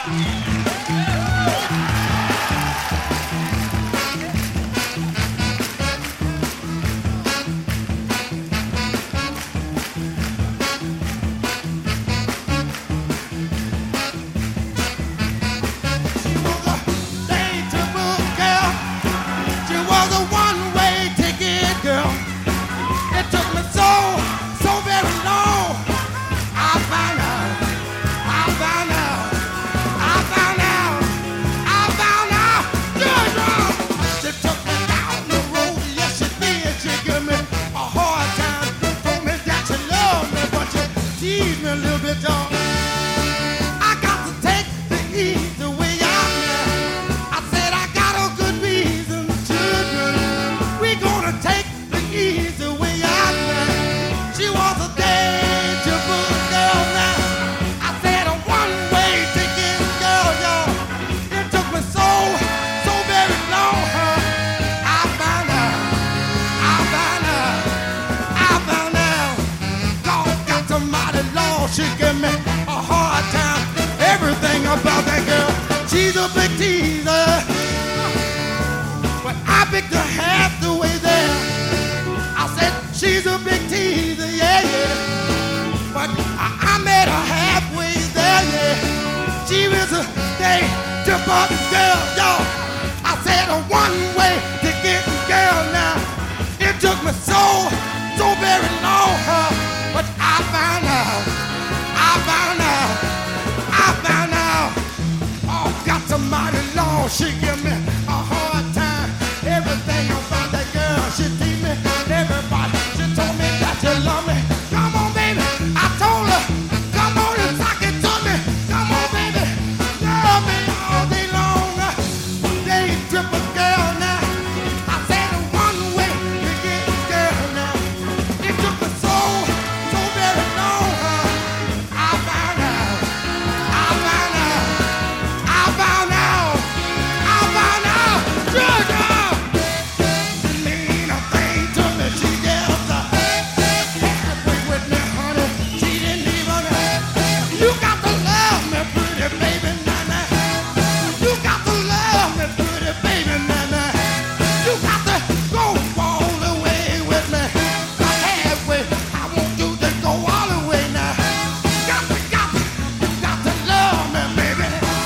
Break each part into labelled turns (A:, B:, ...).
A: A little bit, dog. I got to take the easy way out now. I said I got a good reason, children. We gonna take the easy way out now. She was a dangerous girl now. I said a one-way ticket girl, y'all. It took me so very long, huh? I found out. God got somebody lost. She give me a hard time. Everything about that girl, she's a big teaser. But I picked her half the way there. I said she's a big teaser, yeah, yeah. But I met her halfway there, yeah. She was a dangerous girl, y'all. I said a one-way ticket girl now. It took me so very long, huh? But I found out. Oh, got somebody lost. She give me a hard time. Everything about that girl, she teach me. Everybody, she told me that you love me. Come on, baby. I told her, come on and talk it to me. Come on, baby. Love me all day long. Day triple girl now. I said a one-way to get girl now. It took me so very long. I found out. Georgia! She mean a thing to me. She yells halfway with me, honey. She didn't even. You got to love me, pretty baby, nana. You got to love me, pretty baby, nana. You got to go all the way with me. Not halfway. I want you to go all the way now. You got to love me, baby.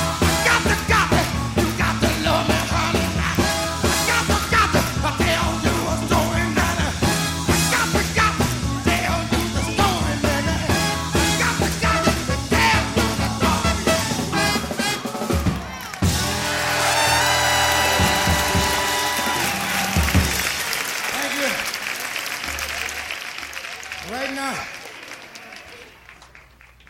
A: You got to love me, honey. Got to tell you a story, nana. Got to tell you the story, nana. Got to tell you the story. Thank you. Right now.